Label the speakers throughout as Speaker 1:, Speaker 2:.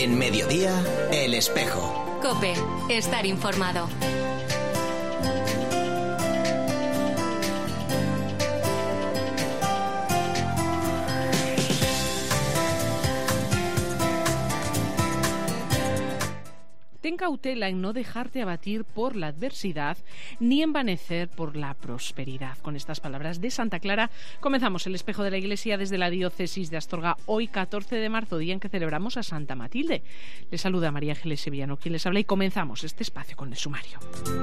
Speaker 1: En Mediodía, El Espejo.
Speaker 2: COPE, estar informado.
Speaker 3: Ten cautela en no dejarte abatir por la adversidad ni envanecer por la prosperidad. Con estas palabras de Santa Clara comenzamos el Espejo de la Iglesia desde la diócesis de Astorga, hoy 14 de marzo, día en que celebramos a Santa Matilde. Les saluda María Ángeles Sevillano, quien les habla, y comenzamos este espacio con el sumario.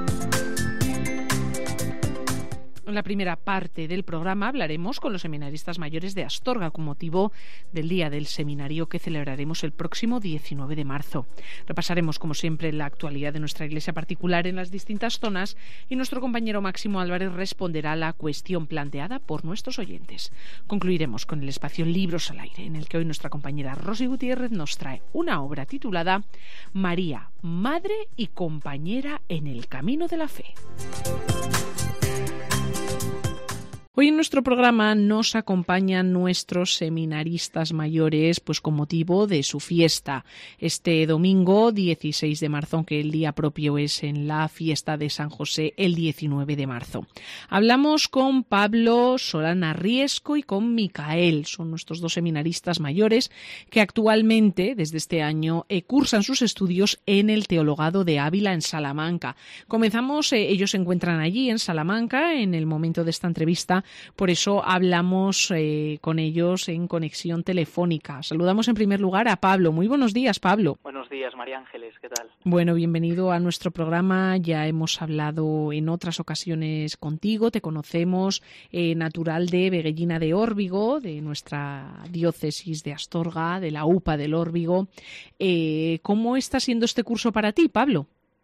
Speaker 3: En la primera parte del programa hablaremos con los seminaristas mayores de Astorga con motivo del Día del Seminario que celebraremos el próximo 19 de marzo. Repasaremos, como siempre, la actualidad de nuestra iglesia particular en las distintas zonas y nuestro compañero Máximo Álvarez responderá a la cuestión planteada por nuestros oyentes. Concluiremos con el espacio Libros al Aire, en el que hoy nuestra compañera Rosy Gutiérrez nos trae una obra titulada María, Madre y Compañera en el Camino de la Fe. Hoy en nuestro programa nos acompañan nuestros seminaristas mayores, pues con motivo de su fiesta. Este domingo 16 de marzo, aunque el día propio es en la fiesta de San José, el 19 de marzo. Hablamos con Pablo Solana Riesco y con Micael. Son nuestros dos seminaristas mayores que actualmente, desde este año, cursan sus estudios en el Teologado de Ávila, en Salamanca. Comenzamos, ellos se encuentran allí en Salamanca en el momento de esta entrevista. Por eso hablamos con ellos en conexión telefónica. Saludamos en primer lugar a Pablo. Muy buenos días, Pablo.
Speaker 4: Buenos días, María Ángeles. ¿Qué tal?
Speaker 3: Bueno, bienvenido a nuestro programa. Ya hemos hablado en otras ocasiones contigo. Te conocemos, natural de Veguellina de Órbigo, de nuestra diócesis de Astorga, de la UPA del Órbigo. ¿Cómo está siendo este curso para ti, Pablo?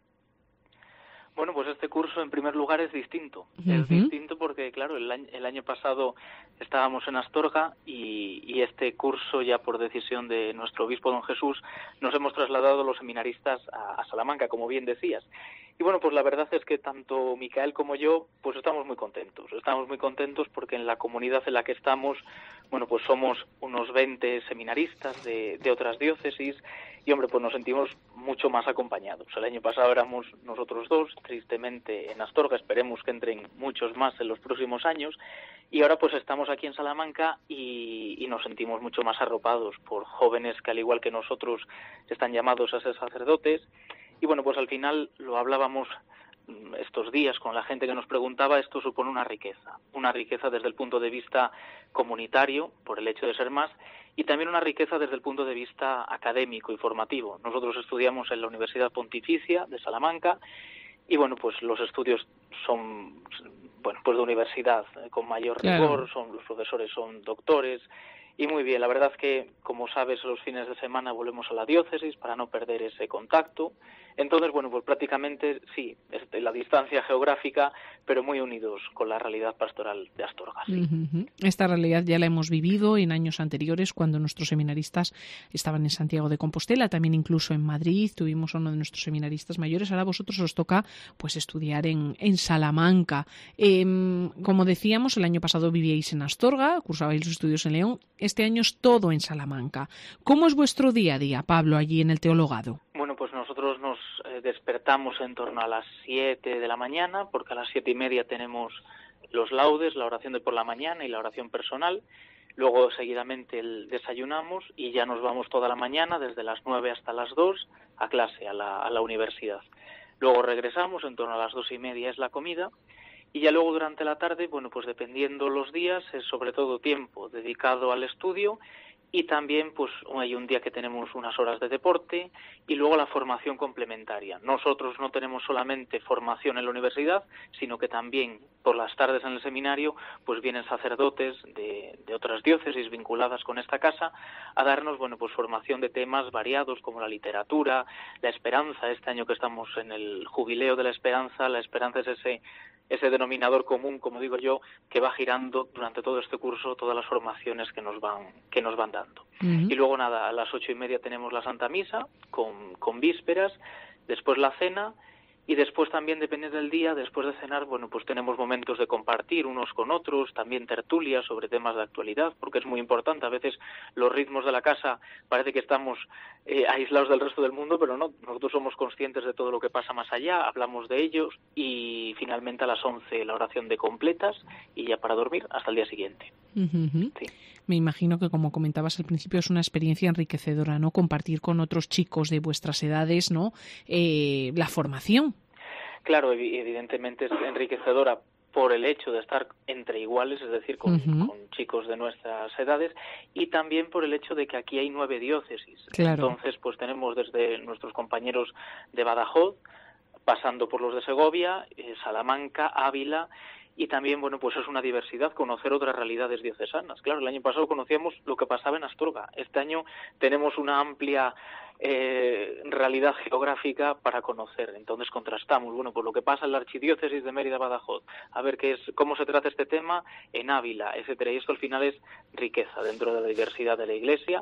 Speaker 4: Bueno, pues este curso en primer lugar es distinto. Es distinto porque, claro, el año pasado estábamos en Astorga y este curso, ya por decisión de nuestro obispo don Jesús, nos hemos trasladado los seminaristas a Salamanca, como bien decías. Y bueno, pues la verdad es que tanto Micael como yo, pues estamos muy contentos. Estamos muy contentos porque en la comunidad en la que estamos, bueno, pues somos unos 20 seminaristas de otras diócesis y, hombre, pues nos sentimos mucho más acompañados. El año pasado éramos nosotros dos, tristemente en Astorga, esperemos que entren muchos más en los próximos años, y ahora pues estamos aquí en Salamanca y nos sentimos mucho más arropados por jóvenes que, al igual que nosotros, están llamados a ser sacerdotes. Y bueno, pues al final lo hablábamos estos días con la gente que nos preguntaba, esto supone una riqueza desde el punto de vista comunitario, por el hecho de ser más, y también una riqueza desde el punto de vista académico y formativo. Nosotros estudiamos en la Universidad Pontificia de Salamanca y bueno, pues los estudios son, bueno, pues de universidad, con mayor rigor, los profesores son doctores. Y muy bien, la verdad es que, como sabes, los fines de semana volvemos a la diócesis para no perder ese contacto. Entonces, bueno, pues prácticamente sí, la distancia geográfica, pero muy unidos con la realidad pastoral de Astorga. Sí.
Speaker 3: Esta realidad ya la hemos vivido en años anteriores, cuando nuestros seminaristas estaban en Santiago de Compostela, también incluso en Madrid, tuvimos a uno de nuestros seminaristas mayores. Ahora a vosotros os toca pues estudiar en Salamanca. Como decíamos, el año pasado vivíais en Astorga, cursabais los estudios en León. Este año es todo en Salamanca. ¿Cómo es vuestro día a día, Pablo, allí en el Teologado?
Speaker 4: Bueno, pues nosotros nos despertamos en torno a las 7 de la mañana, porque a las 7:30 tenemos los laudes, la oración de por la mañana y la oración personal. Luego, seguidamente, desayunamos y ya nos vamos toda la mañana, desde las 9 hasta las 2, a clase, a la universidad. Luego regresamos, en torno a las 2:30 es la comida. Y ya luego durante la tarde, bueno, pues dependiendo los días, es sobre todo tiempo dedicado al estudio y también pues hay un día que tenemos unas horas de deporte y luego la formación complementaria. Nosotros no tenemos solamente formación en la universidad, sino que también por las tardes en el seminario pues vienen sacerdotes de otras diócesis vinculadas con esta casa a darnos, bueno, pues formación de temas variados como la literatura, la esperanza. Este año que estamos en el jubileo de la esperanza es ese denominador común, como digo yo, que va girando durante todo este curso todas las formaciones que nos van dando. Y luego nada, a las 8:30 tenemos la Santa Misa con vísperas, después la cena Y después también, dependiendo del día, después de cenar, bueno, pues tenemos momentos de compartir unos con otros, también tertulias sobre temas de actualidad, porque es muy importante. A veces los ritmos de la casa parece que estamos aislados del resto del mundo, pero no, nosotros somos conscientes de todo lo que pasa más allá, hablamos de ellos y finalmente a las 11 la oración de completas y ya para dormir hasta el día siguiente.
Speaker 3: Uh-huh.
Speaker 4: Sí.
Speaker 3: Me imagino que, como comentabas al principio, es una experiencia enriquecedora, ¿no? Compartir con otros chicos de vuestras edades, ¿no? La formación.
Speaker 4: Claro, evidentemente es enriquecedora por el hecho de estar entre iguales, es decir, con chicos de nuestras edades, y también por el hecho de que aquí hay 9 diócesis.
Speaker 3: Claro.
Speaker 4: Entonces, pues tenemos desde nuestros compañeros de Badajoz, pasando por los de Segovia, Salamanca, Ávila. Y también, bueno, pues es una diversidad conocer otras realidades diocesanas. Claro, el año pasado conocíamos lo que pasaba en Astorga. Este año tenemos una amplia realidad geográfica para conocer. Entonces contrastamos, bueno, pues lo que pasa en la archidiócesis de Mérida-Badajoz, a ver cómo se trata este tema en Ávila, etcétera. Y esto al final es riqueza dentro de la diversidad de la Iglesia.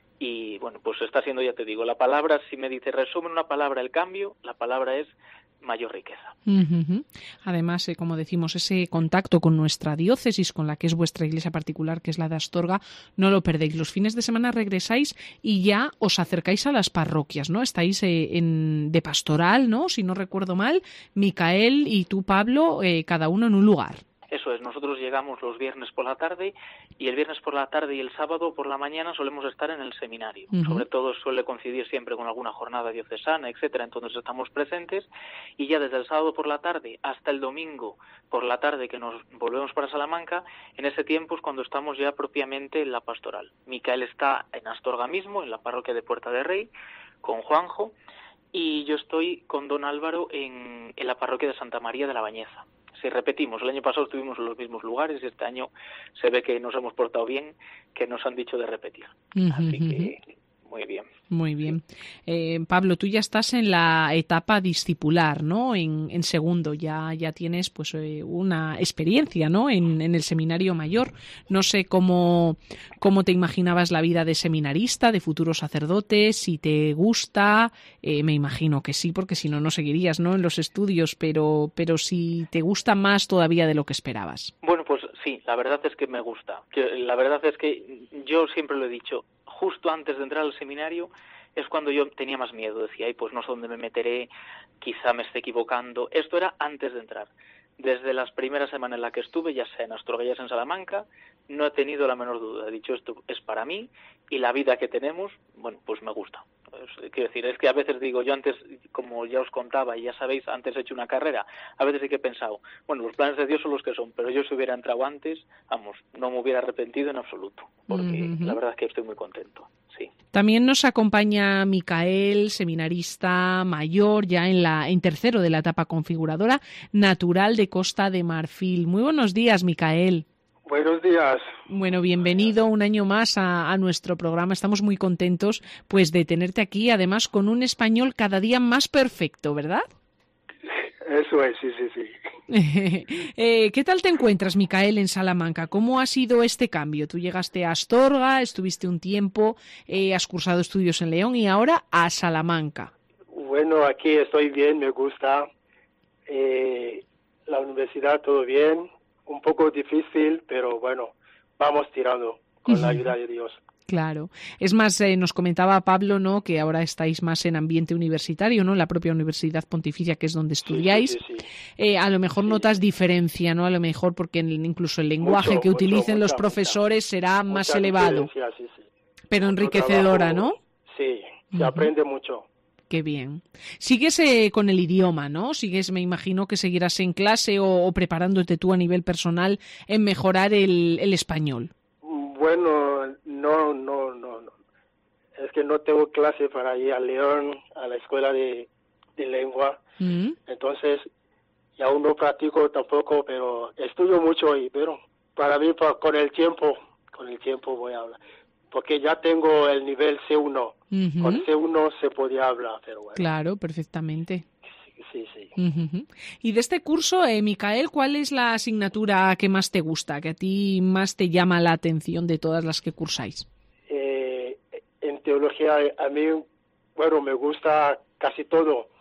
Speaker 4: Y, bueno, pues está siendo, ya te digo, la palabra, si me dice, resume una palabra el cambio, la palabra es mayor riqueza.
Speaker 3: Uh-huh. Además, como decimos, ese contacto con nuestra diócesis, con la que es vuestra iglesia particular, que es la de Astorga, no lo perdéis. Los fines de semana regresáis y ya os acercáis a las parroquias, ¿no? Estáis de pastoral, ¿no? Si no recuerdo mal, Micael y tú, Pablo, cada uno en un lugar.
Speaker 4: Eso es, nosotros llegamos los viernes por la tarde y el viernes por la tarde y el sábado por la mañana solemos estar en el seminario. Uh-huh. Sobre todo suele coincidir siempre con alguna jornada diocesana, etcétera, entonces estamos presentes y ya desde el sábado por la tarde hasta el domingo por la tarde que nos volvemos para Salamanca, en ese tiempo es cuando estamos ya propiamente en la pastoral. Micael está en Astorga mismo, en la parroquia de Puerta de Rey, con Juanjo, y yo estoy con don Álvaro en la parroquia de Santa María de la Bañeza. Si repetimos, el año pasado estuvimos en los mismos lugares y este año se ve que nos hemos portado bien, que nos han dicho de repetir. Así que muy bien.
Speaker 3: Muy bien. Pablo, tú ya estás en la etapa discipular, ¿no? En segundo, ya tienes pues una experiencia, ¿no? En el seminario mayor. No sé cómo te imaginabas la vida de seminarista, de futuro sacerdote, si te gusta, me imagino que sí, porque si no, no seguirías, ¿no? En los estudios, pero si te gusta más todavía de lo que esperabas.
Speaker 4: Bueno, pues sí, la verdad es que me gusta. La verdad es que yo siempre lo he dicho, justo antes de entrar al seminario es cuando yo tenía más miedo, decía, ay, pues no sé dónde me meteré, quizá me esté equivocando. Esto era antes de entrar. Desde las primeras semanas en las que estuve, ya sea en Astorga, ya sea en Salamanca, no he tenido la menor duda. He dicho, esto es para mí y la vida que tenemos, bueno, pues me gusta. Quiero decir, es que a veces digo, yo antes, como ya os contaba y ya sabéis, antes he hecho una carrera, a veces sí que he pensado, bueno, los planes de Dios son los que son, pero yo si hubiera entrado antes, vamos, no me hubiera arrepentido en absoluto, porque la verdad es que estoy muy contento, sí.
Speaker 3: También nos acompaña Micael, seminarista mayor, ya en tercero de la etapa configuradora, natural de Costa de Marfil. Muy buenos días, Micael.
Speaker 5: Buenos días.
Speaker 3: Bueno, bienvenido un año más a nuestro programa. Estamos muy contentos pues de tenerte aquí, además con un español cada día más perfecto, ¿verdad?
Speaker 5: Eso es, sí.
Speaker 3: ¿Qué tal te encuentras, Micael, en Salamanca? ¿Cómo ha sido este cambio? Tú llegaste a Astorga, estuviste un tiempo, has cursado estudios en León y ahora a Salamanca.
Speaker 5: Bueno, aquí estoy bien, me gusta. La universidad, todo bien. Un poco difícil, pero bueno, vamos tirando con la ayuda de Dios.
Speaker 3: Claro. Es más, nos comentaba Pablo, ¿no?, que ahora estáis más en ambiente universitario, ¿no?, en la propia Universidad Pontificia, que es donde estudiáis. Sí. A lo mejor notas diferencia, ¿no?, a lo mejor porque incluso el lenguaje que utilicen los profesores será más elevado.
Speaker 5: Sí.
Speaker 3: Pero enriquecedora,
Speaker 5: trabajo,
Speaker 3: ¿no?
Speaker 5: Sí, se aprende mucho.
Speaker 3: Qué bien. ¿Sigues con el idioma, no? Me imagino que seguirás en clase o preparándote tú a nivel personal en mejorar el español.
Speaker 5: Bueno, no. Es que no tengo clase para ir a León, a la escuela de lengua. Entonces, y aún no practico tampoco, pero estudio mucho hoy. Pero para mí, con el tiempo voy a hablar. Porque ya tengo el nivel C1. Con C1 se podía hablar, pero bueno.
Speaker 3: Claro, perfectamente.
Speaker 5: Sí.
Speaker 3: Y de este curso, Micael, ¿cuál es la asignatura que más te gusta, que a ti más te llama la atención de todas las que cursáis?
Speaker 5: En teología, a mí, bueno, me gusta casi todo.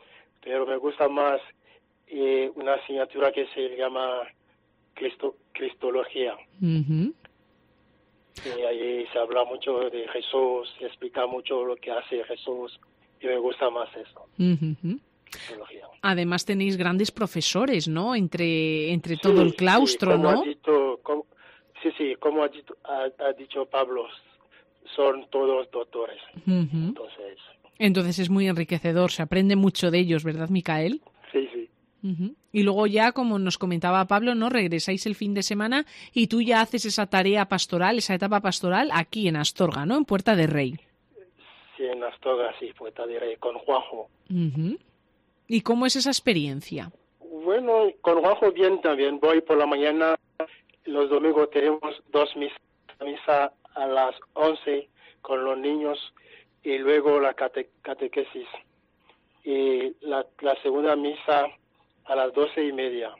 Speaker 5: pero me gusta más una asignatura que se llama Cristología.
Speaker 3: Uh-huh.
Speaker 5: Y ahí se habla mucho de Jesús, se explica mucho lo que hace Jesús, y me gusta más eso.
Speaker 3: Uh-huh.
Speaker 5: Cristología.
Speaker 3: Además tenéis grandes profesores, ¿no? Entre todo el claustro, ¿no?
Speaker 5: Como ha dicho Pablo, son todos doctores.
Speaker 3: Uh-huh. Entonces es muy enriquecedor, se aprende mucho de ellos, ¿verdad, Micael?
Speaker 5: Sí.
Speaker 3: Uh-huh. Y luego ya, como nos comentaba Pablo, ¿no? Regresáis el fin de semana y tú ya haces esa tarea pastoral, esa etapa pastoral aquí en Astorga, ¿no? En Puerta de Rey.
Speaker 5: Sí, en Astorga, sí, Puerta de Rey, con Juanjo.
Speaker 3: Uh-huh. ¿Y cómo es esa experiencia?
Speaker 5: Bueno, con Juanjo bien también. Voy por la mañana, los domingos tenemos 2 misas a las 11 con los niños y luego la catequesis. Y la segunda misa a las 12:30.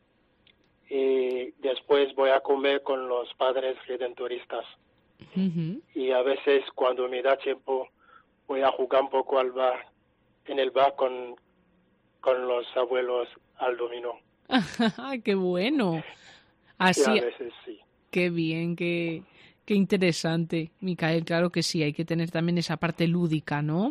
Speaker 5: Y después voy a comer con los padres redentoristas.
Speaker 3: Uh-huh.
Speaker 5: Y a veces cuando me da tiempo voy a jugar un poco en el bar con los abuelos al dominó.
Speaker 3: ¡Qué bueno! Así,
Speaker 5: sí, a veces sí.
Speaker 3: Qué bien, qué interesante, Micael. Claro que sí, hay que tener también esa parte lúdica, ¿no?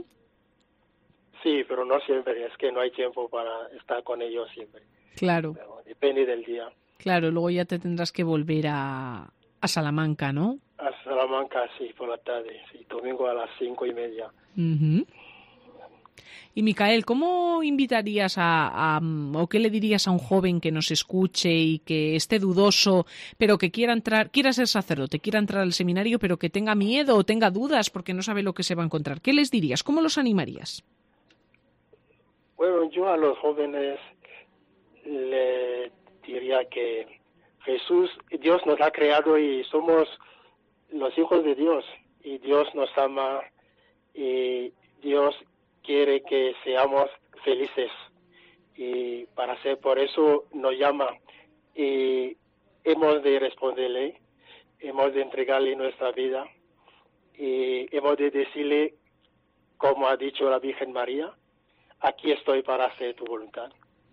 Speaker 5: Sí, pero no siempre, es que no hay tiempo para estar con ellos siempre.
Speaker 3: Claro.
Speaker 5: Pero depende del día.
Speaker 3: Claro, luego ya te tendrás que volver a Salamanca, ¿no?
Speaker 5: A Salamanca, sí, por la tarde, sí, domingo a las 5:30.
Speaker 3: Uh-huh. Y Micael, ¿cómo invitarías o qué le dirías a un joven que nos escuche y que esté dudoso, pero que quiera ser sacerdote, quiera entrar al seminario, pero que tenga miedo o tenga dudas porque no sabe lo que se va a encontrar? ¿Qué les dirías? ¿Cómo los animarías?
Speaker 5: Bueno, yo a los jóvenes le diría que Dios nos ha creado y somos los hijos de Dios y Dios nos ama y Dios quiere que seamos felices y por eso nos llama y hemos de responderle, hemos de entregarle nuestra vida y hemos de decirle, como ha dicho la Virgen María, aquí estoy para hacer tu voluntad.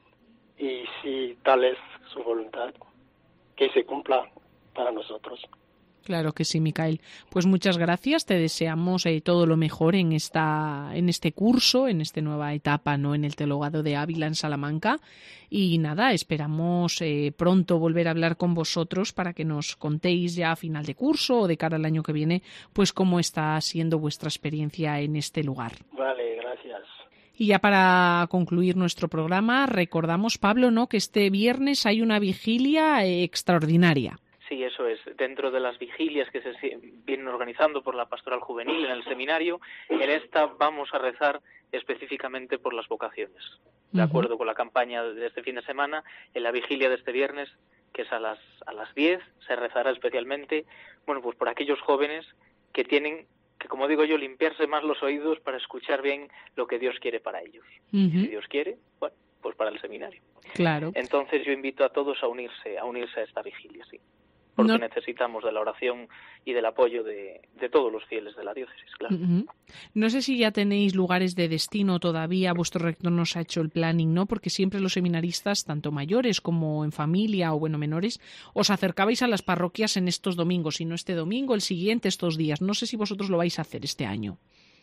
Speaker 5: Y si tal es su voluntad, que se cumpla para nosotros.
Speaker 3: Claro que sí, Micael. Pues muchas gracias. Te deseamos todo lo mejor en este curso, en esta nueva etapa, ¿no? En el Teologado de Ávila en Salamanca. Y nada, esperamos pronto volver a hablar con vosotros para que nos contéis ya a final de curso o de cara al año que viene, pues cómo está siendo vuestra experiencia en este lugar.
Speaker 5: Vale, gracias.
Speaker 3: Y ya para concluir nuestro programa, recordamos, Pablo, ¿no?, que este viernes hay una vigilia extraordinaria.
Speaker 4: Sí, eso es. Dentro de las vigilias que se vienen organizando por la Pastoral Juvenil en el seminario, en esta vamos a rezar específicamente por las vocaciones. De acuerdo con la campaña de este fin de semana, en la vigilia de este viernes, que es a las 10, se rezará especialmente, bueno, pues por aquellos jóvenes que tienen que, como digo yo, limpiarse más los oídos para escuchar bien lo que Dios quiere para ellos. Y si Dios quiere, bueno, pues para el seminario.
Speaker 3: Claro.
Speaker 4: Entonces yo invito a todos a unirse a esta vigilia, sí. Porque necesitamos de la oración y del apoyo de todos los fieles de la diócesis, claro.
Speaker 3: No sé si ya tenéis lugares de destino todavía, vuestro rector nos ha hecho el planning, ¿no? Porque siempre los seminaristas, tanto mayores como en familia o, bueno, menores, os acercabais a las parroquias en estos domingos, y no este domingo, el siguiente, estos días. No sé si vosotros lo vais a hacer este año.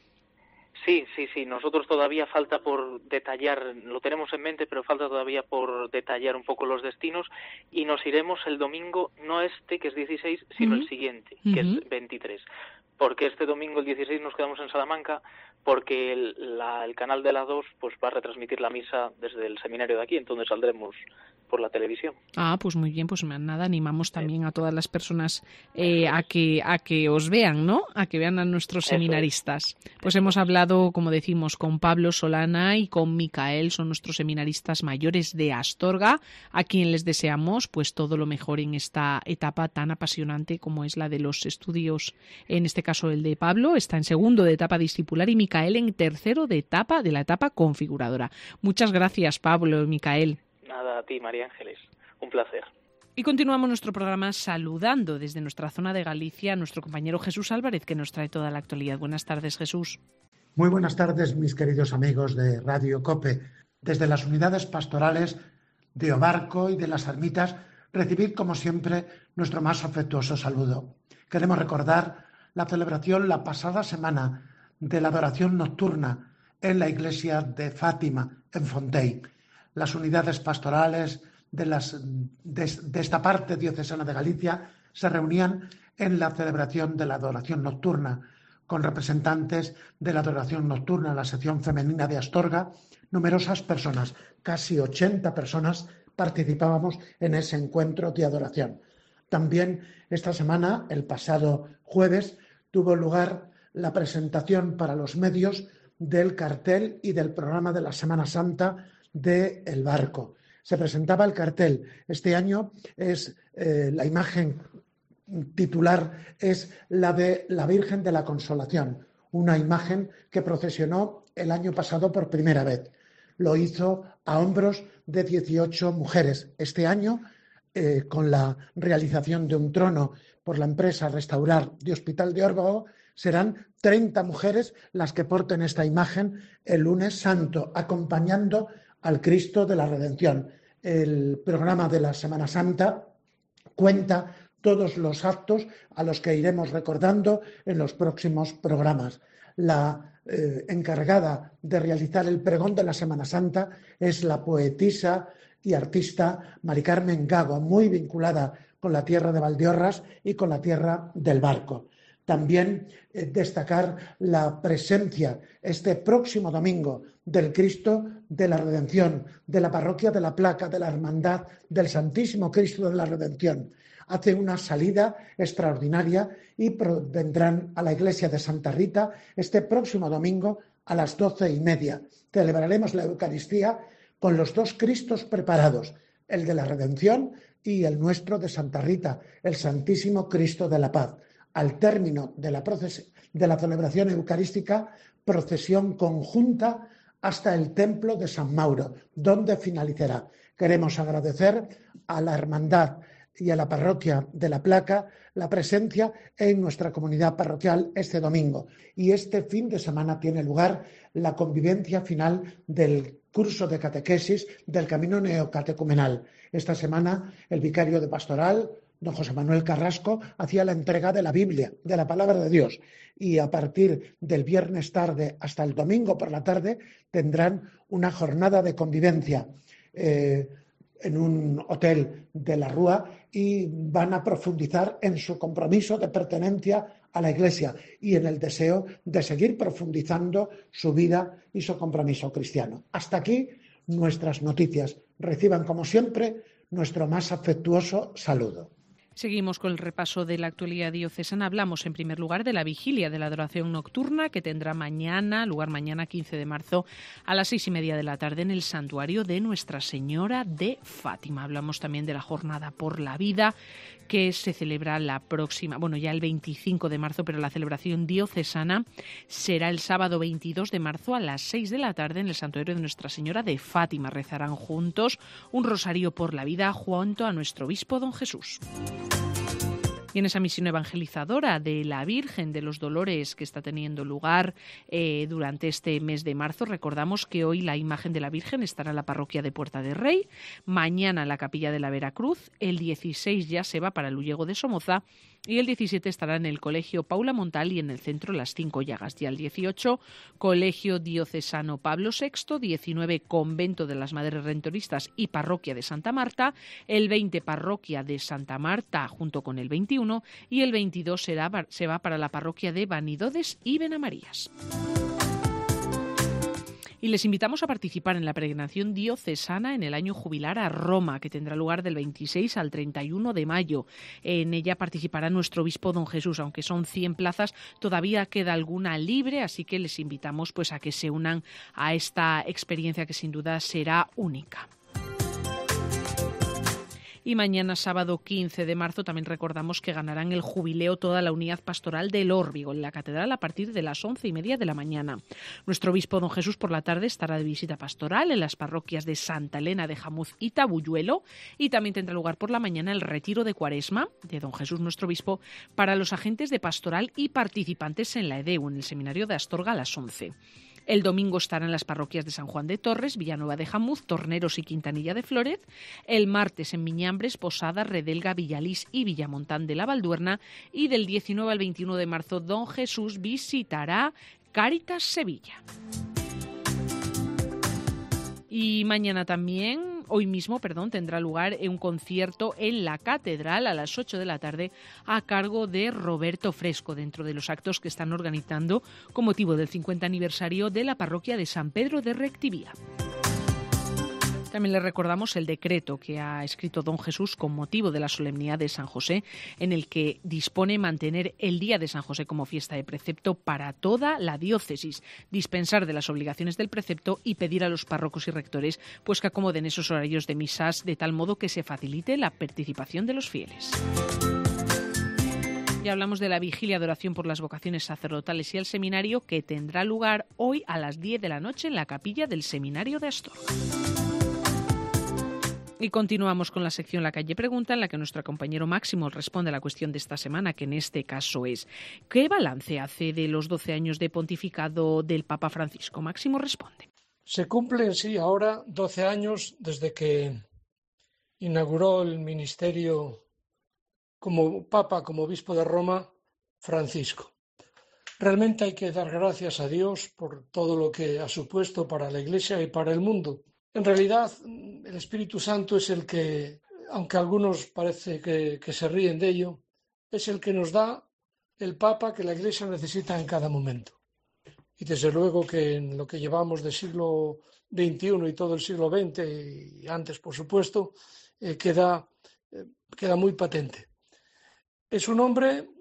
Speaker 4: Sí. Nosotros todavía falta por detallar, lo tenemos en mente, pero falta todavía por detallar un poco los destinos y nos iremos el domingo, no este, que es 16, sino el siguiente, que es 23. Porque este domingo, el 16, nos quedamos en Salamanca porque el canal de la 2 pues va a retransmitir la misa desde el seminario de aquí, entonces saldremos por la televisión.
Speaker 3: Pues muy bien, pues nada, animamos también a todas las personas a que os vean, ¿no? A que vean a nuestros seminaristas. Pues hemos hablado, como decimos, con Pablo Solana y con Micael, son nuestros seminaristas mayores de Astorga, a quien les deseamos pues todo lo mejor en esta etapa tan apasionante como es la de los estudios. En este caso el de Pablo está en segundo de etapa discipular y Micael en tercero de la etapa configuradora. Muchas gracias, Pablo y Micael.
Speaker 4: Nada, a ti, María Ángeles. Un placer.
Speaker 3: Y continuamos nuestro programa saludando desde nuestra zona de Galicia a nuestro compañero Jesús Álvarez, que nos trae toda la actualidad. Buenas tardes, Jesús.
Speaker 6: Muy buenas tardes, mis queridos amigos de Radio COPE. Desde las unidades pastorales de Obarco y de las Ermitas, recibid como siempre nuestro más afectuoso saludo. Queremos recordar la celebración la pasada semana de la adoración nocturna en la iglesia de Fátima, en Fontey. Las unidades pastorales de esta parte diocesana de Galicia se reunían en la celebración de la adoración nocturna, con representantes de la adoración nocturna, la sección femenina de Astorga. Numerosas personas, casi 80 personas, participábamos en ese encuentro de adoración. También esta semana, el pasado jueves, tuvo lugar la presentación para los medios del cartel y del programa de la Semana Santa de El Barco. Se presentaba el cartel. Este año es la imagen titular es la de la Virgen de la Consolación, una imagen que procesionó el año pasado por primera vez. Lo hizo a hombros de 18 mujeres. Este año, con la realización de un trono por la empresa Restaurar de Hospital de Órgogo, serán 30 mujeres las que porten esta imagen el lunes santo, acompañando al Cristo de la Redención. El programa de la Semana Santa cuenta todos los actos a los que iremos recordando en los próximos programas. La encargada de realizar el pregón de la Semana Santa es la poetisa y artista Mari Carmen Gago, muy vinculada con la tierra de Valdeorras y con la tierra del Barco. También destacar la presencia este próximo domingo del Cristo de la Redención, de la parroquia de la Placa, de la Hermandad del Santísimo Cristo de la Redención. Hace una salida extraordinaria y vendrán a la iglesia de Santa Rita este próximo domingo a las 12:30. Celebraremos la Eucaristía con los dos Cristos preparados, el de la Redención y el nuestro de Santa Rita, el Santísimo Cristo de la Paz. Al término de la celebración eucarística, procesión conjunta hasta el templo de San Mauro, donde finalizará. Queremos agradecer a la Hermandad y a la parroquia de la Placa la presencia en nuestra comunidad parroquial este domingo. Y este fin de semana tiene lugar la convivencia final del curso de catequesis del Camino Neocatecumenal. Esta semana el vicario de Pastoral, don José Manuel Carrasco, hacía la entrega de la Biblia, de la Palabra de Dios, y a partir del viernes tarde hasta el domingo por la tarde tendrán una jornada de convivencia en un hotel de la Rúa y van a profundizar en su compromiso de pertenencia a la Iglesia y en el deseo de seguir profundizando su vida y su compromiso cristiano. Hasta aquí nuestras noticias. Reciban, como siempre, nuestro más afectuoso saludo.
Speaker 3: Seguimos con el repaso de la actualidad diocesana. Hablamos en primer lugar de la vigilia de la adoración nocturna que tendrá lugar mañana 15 de marzo a las 6:30 de la tarde en el santuario de Nuestra Señora de Fátima. Hablamos también de la Jornada por la Vida que se celebra ya el 25 de marzo, pero la celebración diocesana será el sábado 22 de marzo a las 6 de la tarde en el santuario de Nuestra Señora de Fátima. Rezarán juntos un rosario por la vida junto a nuestro obispo don Jesús. Y en esa misión evangelizadora de la Virgen de los Dolores que está teniendo lugar durante este mes de marzo, recordamos que hoy la imagen de la Virgen estará en la parroquia de Puerta de Rey, mañana en la capilla de la Veracruz, el 16 ya se va para el Ullego de Somoza y el 17 estará en el Colegio Paula Montal y en el Centro Las Cinco Llagas. Y el 18, Colegio Diocesano Pablo VI, 19, Convento de las Madres Rentoristas y Parroquia de Santa Marta, el 20, Parroquia de Santa Marta junto con el 21 y el 22 se va para la Parroquia de Vanidodes y Benamarías. Y les invitamos a participar en la peregrinación diocesana en el año jubilar a Roma, que tendrá lugar del 26 al 31 de mayo. En ella participará nuestro obispo don Jesús, aunque son 100 plazas, todavía queda alguna libre, así que les invitamos pues a que se unan a esta experiencia que sin duda será única. Y mañana, sábado 15 de marzo, también recordamos que ganarán el jubileo toda la unidad pastoral del Órbigo en la catedral a partir de las 11:30 de la mañana. Nuestro obispo don Jesús por la tarde estará de visita pastoral en las parroquias de Santa Elena de Jamuz y Tabuyuelo, y también tendrá lugar por la mañana el retiro de Cuaresma de don Jesús nuestro obispo para los agentes de pastoral y participantes en la EDEU, en el seminario de Astorga, a las 11. El domingo estarán las parroquias de San Juan de Torres, Villanueva de Jamuz, Torneros y Quintanilla de Flórez. El martes en Miñambres, Posada, Redelga, Villalís y Villamontán de la Valduerna. Y del 19 al 21 de marzo, Don Jesús visitará Cáritas Sevilla. Y mañana también, hoy mismo, tendrá lugar un concierto en la Catedral a las 8 de la tarde a cargo de Roberto Fresco, dentro de los actos que están organizando con motivo del 50 aniversario de la parroquia de San Pedro de Rectivía. También le recordamos el decreto que ha escrito Don Jesús con motivo de la solemnidad de San José, en el que dispone mantener el Día de San José como fiesta de precepto para toda la diócesis, dispensar de las obligaciones del precepto y pedir a los párrocos y rectores pues que acomoden esos horarios de misas de tal modo que se facilite la participación de los fieles. Ya hablamos de la vigilia de oración por las vocaciones sacerdotales y el seminario, que tendrá lugar hoy a las 10 de la noche en la capilla del Seminario de Astorga. Y continuamos con la sección La Calle Pregunta, en la que nuestro compañero Máximo responde a la cuestión de esta semana, que en este caso es: ¿qué balance hace de los 12 años de pontificado del Papa Francisco? Máximo responde.
Speaker 7: Se cumplen, sí, ahora 12 años desde que inauguró el ministerio como Papa, como Obispo de Roma, Francisco. Realmente hay que dar gracias a Dios por todo lo que ha supuesto para la Iglesia y para el mundo. En realidad, el Espíritu Santo es el que, aunque algunos parece que se ríen de ello, es el que nos da el Papa que la Iglesia necesita en cada momento. Y desde luego que en lo que llevamos del siglo XXI y todo el siglo XX, y antes por supuesto, queda muy patente. Es un hombre,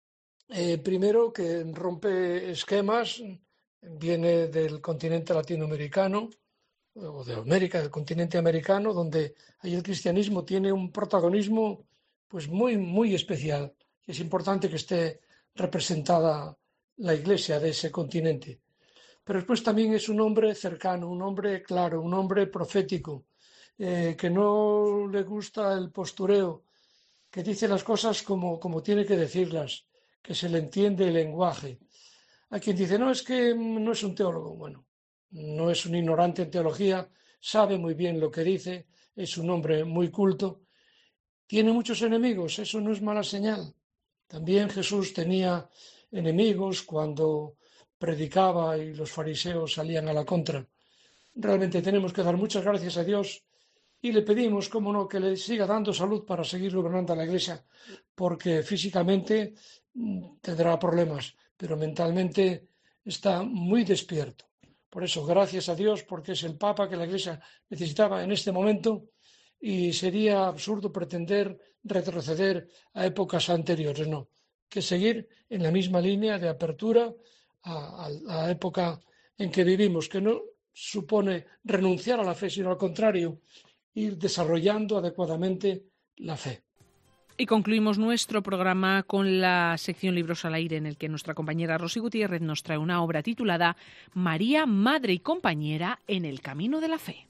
Speaker 7: primero, que rompe esquemas, viene del continente latinoamericano, o de América, del continente americano, donde ahí el cristianismo tiene un protagonismo pues muy, muy especial. Y es importante que esté representada la Iglesia de ese continente. Pero después también es un hombre cercano, un hombre claro, un hombre profético, que no le gusta el postureo, que dice las cosas como tiene que decirlas, que se le entiende el lenguaje. Hay quien dice, no, es que no es un teólogo. Bueno, no es un ignorante en teología, sabe muy bien lo que dice, es un hombre muy culto. Tiene muchos enemigos, eso no es mala señal. También Jesús tenía enemigos cuando predicaba y los fariseos salían a la contra. Realmente tenemos que dar muchas gracias a Dios y le pedimos, cómo no, que le siga dando salud para seguir gobernando a la Iglesia, porque físicamente tendrá problemas, pero mentalmente está muy despierto. Por eso, gracias a Dios, porque es el Papa que la Iglesia necesitaba en este momento, y sería absurdo pretender retroceder a épocas anteriores, no, que seguir en la misma línea de apertura a la época en que vivimos, que no supone renunciar a la fe, sino al contrario, ir desarrollando adecuadamente la fe.
Speaker 3: Y concluimos nuestro programa con la sección Libros al Aire, en el que nuestra compañera Rosy Gutiérrez nos trae una obra titulada María, Madre y Compañera en el Camino de la Fe.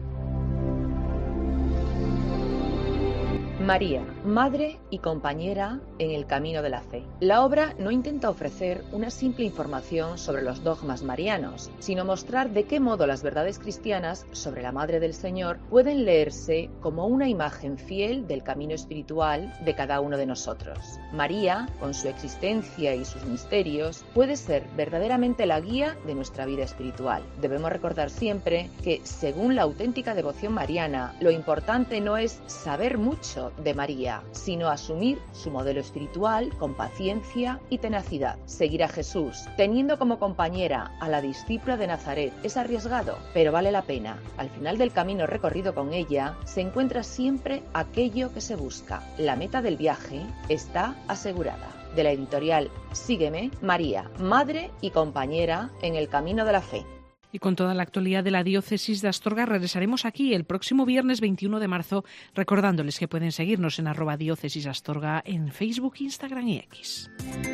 Speaker 8: María, madre y compañera en el camino de la fe. La obra no intenta ofrecer una simple información sobre los dogmas marianos, sino mostrar de qué modo las verdades cristianas sobre la Madre del Señor pueden leerse como una imagen fiel del camino espiritual de cada uno de nosotros. María, con su existencia y sus misterios, puede ser verdaderamente la guía de nuestra vida espiritual. Debemos recordar siempre que, según la auténtica devoción mariana, lo importante no es saber mucho de María, sino asumir su modelo espiritual con paciencia y tenacidad. Seguir a Jesús, teniendo como compañera a la discípula de Nazaret, es arriesgado, pero vale la pena. Al final del camino recorrido con ella, se encuentra siempre aquello que se busca. La meta del viaje está asegurada. De la editorial Sígueme, María, madre y compañera en el camino de la fe.
Speaker 3: Y con toda la actualidad de la diócesis de Astorga regresaremos aquí el próximo viernes 21 de marzo, recordándoles que pueden seguirnos en @diócesisastorga en Facebook, Instagram y X.